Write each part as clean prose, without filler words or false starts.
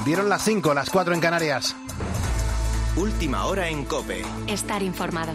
Dieron las 5, las 4 en Canarias. Última hora en COPE. Estar informado.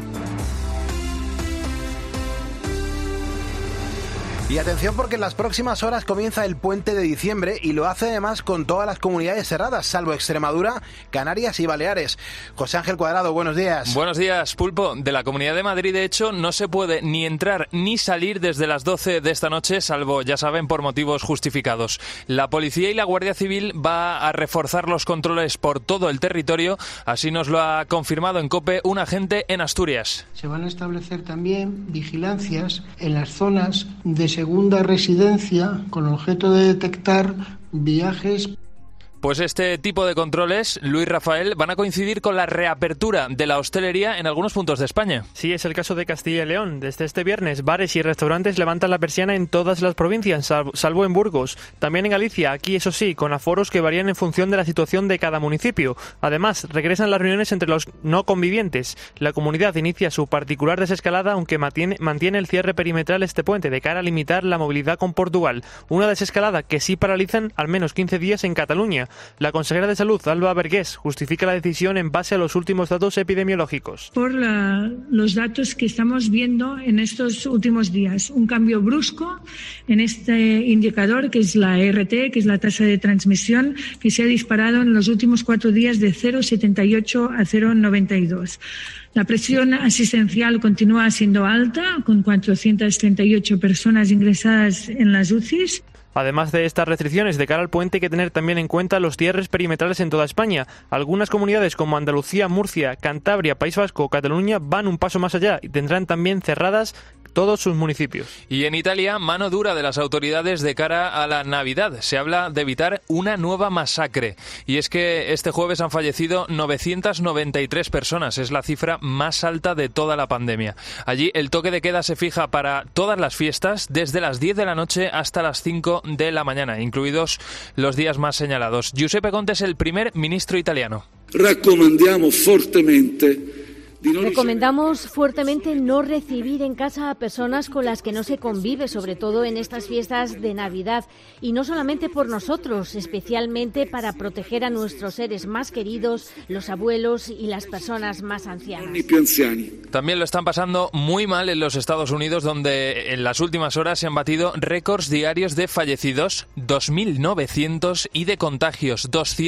Y atención porque en las próximas horas comienza el puente de diciembre y lo hace además con todas las comunidades cerradas, salvo Extremadura, Canarias y Baleares. José Ángel Cuadrado, buenos días. Buenos días, Pulpo. De la Comunidad de Madrid, de hecho, no se puede ni entrar ni salir desde las 12 de esta noche, salvo, ya saben, por motivos justificados. La Policía y la Guardia Civil va a reforzar los controles por todo el territorio, así nos lo ha confirmado en COPE un agente en Asturias. Se van a establecer también vigilancias en las zonas de segunda residencia con objeto de detectar viajes. Pues este tipo de controles, Luis Rafael, van a coincidir con la reapertura de la hostelería en algunos puntos de España. Sí, es el caso de Castilla y León. Desde este viernes, bares y restaurantes levantan la persiana en todas las provincias, salvo en Burgos. También en Galicia, aquí eso sí, con aforos que varían en función de la situación de cada municipio. Además, regresan las reuniones entre los no convivientes. La comunidad inicia su particular desescalada, aunque mantiene el cierre perimetral este puente de cara a limitar la movilidad con Portugal. Una desescalada que sí paralizan al menos 15 días en Cataluña. La consejera de Salud, Alba Vergés, justifica la decisión en base a los últimos datos epidemiológicos. Por los datos que estamos viendo en estos últimos días, un cambio brusco en este indicador que es la RT, que es la tasa de transmisión, que se ha disparado en los últimos 4 días de 0,78 a 0,92. La presión asistencial continúa siendo alta, con 438 personas ingresadas en las UCIs. Además de estas restricciones de cara al puente, hay que tener también en cuenta los cierres perimetrales en toda España. Algunas comunidades como Andalucía, Murcia, Cantabria, País Vasco o Cataluña van un paso más allá y tendrán también cerradas todos sus municipios. Y en Italia, mano dura de las autoridades de cara a la Navidad. Se habla de evitar una nueva masacre. Y es que este jueves han fallecido 993 personas. Es la cifra más alta de toda la pandemia. Allí el toque de queda se fija para todas las fiestas, desde las 10 de la noche hasta las 5 de la mañana, incluidos los días más señalados. Giuseppe Conte es el primer ministro italiano. Recomendamos fuertemente no recibir en casa a personas con las que no se convive, sobre todo en estas fiestas de Navidad. Y no solamente por nosotros, especialmente para proteger a nuestros seres más queridos, los abuelos y las personas más ancianas. También lo están pasando muy mal en los Estados Unidos, donde en las últimas horas se han batido récords diarios de fallecidos, 2.900, y de contagios,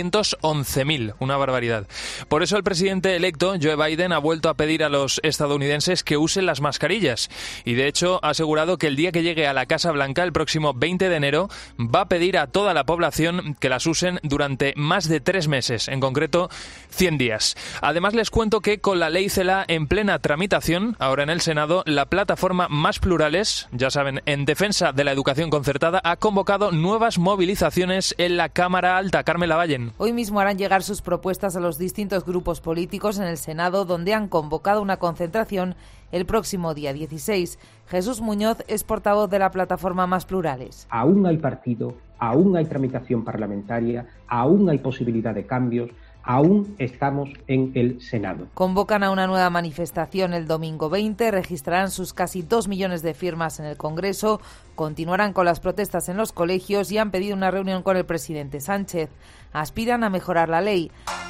211.000. Una barbaridad. Por eso el presidente electo, Joe Biden, ha vuelto a pedir a los estadounidenses que usen las mascarillas y de hecho ha asegurado que el día que llegue a la Casa Blanca, el próximo 20 de enero, va a pedir a toda la población que las usen durante más de 3 meses, en concreto 100 días. Además les cuento que con la ley CELA en plena tramitación, ahora en el Senado, la plataforma Más Plurales, ya saben, en defensa de la educación concertada, ha convocado nuevas movilizaciones en la Cámara Alta. Carmen Lavallen. Hoy mismo harán llegar sus propuestas a los distintos grupos políticos en el Senado, donde han convocado una concentración el próximo día 16. Jesús Muñoz es portavoz de la plataforma Más Plurales. Aún hay partido, aún hay tramitación parlamentaria, aún hay posibilidad de cambios, aún estamos en el Senado. Convocan a una nueva manifestación el domingo 20, registrarán sus casi 2 millones de firmas en el Congreso, continuarán con las protestas en los colegios y han pedido una reunión con el presidente Sánchez. Aspiran a mejorar la ley.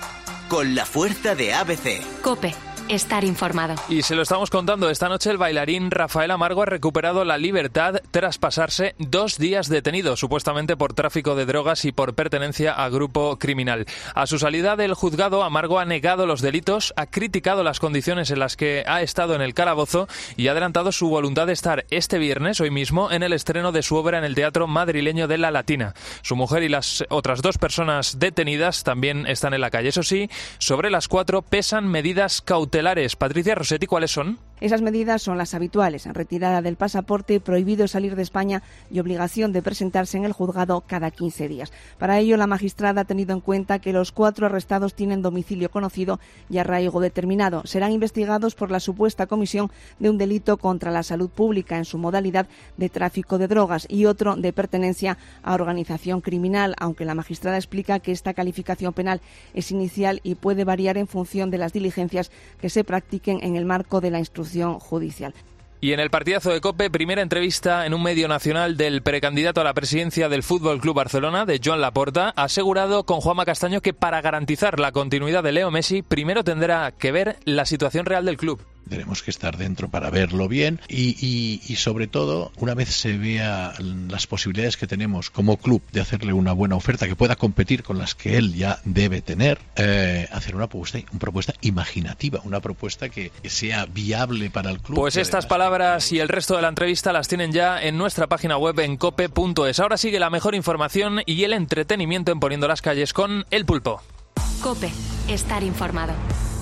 Con la fuerza de ABC. COPE. Estar informado. Y se lo estamos contando, esta noche el bailarín Rafael Amargo ha recuperado la libertad tras pasarse 2 días detenido, supuestamente por tráfico de drogas y por pertenencia a grupo criminal. A su salida del juzgado, Amargo ha negado los delitos, ha criticado las condiciones en las que ha estado en el calabozo y ha adelantado su voluntad de estar este viernes, hoy mismo, en el estreno de su obra en el Teatro Madrileño de La Latina. Su mujer y las otras 2 personas detenidas también están en la calle. Eso sí, sobre las 4 pesan medidas cautelares. Patricia Rossetti, ¿cuáles son? Esas medidas son las habituales: retirada del pasaporte, prohibido salir de España y obligación de presentarse en el juzgado cada 15 días. Para ello, la magistrada ha tenido en cuenta que los 4 arrestados tienen domicilio conocido y arraigo determinado. Serán investigados por la supuesta comisión de un delito contra la salud pública en su modalidad de tráfico de drogas y otro de pertenencia a organización criminal, aunque la magistrada explica que esta calificación penal es inicial y puede variar en función de las diligencias que se practiquen en el marco de la instrucción judicial. Y en el partidazo de COPE, primera entrevista en un medio nacional del precandidato a la presidencia del Fútbol Club Barcelona, de Joan Laporta, ha asegurado con Juanma Castaño que para garantizar la continuidad de Leo Messi, primero tendrá que ver la situación real del club. Tenemos que estar dentro para verlo bien y sobre todo, una vez se vea las posibilidades que tenemos como club de hacerle una buena oferta que pueda competir con las que él ya debe tener, hacer una propuesta imaginativa, una propuesta que sea viable para el club. Pues estas palabras y el resto de la entrevista las tienen ya en nuestra página web en cope.es. Ahora sigue la mejor información y el entretenimiento en Poniendo las Calles con El Pulpo. COPE. Estar informado.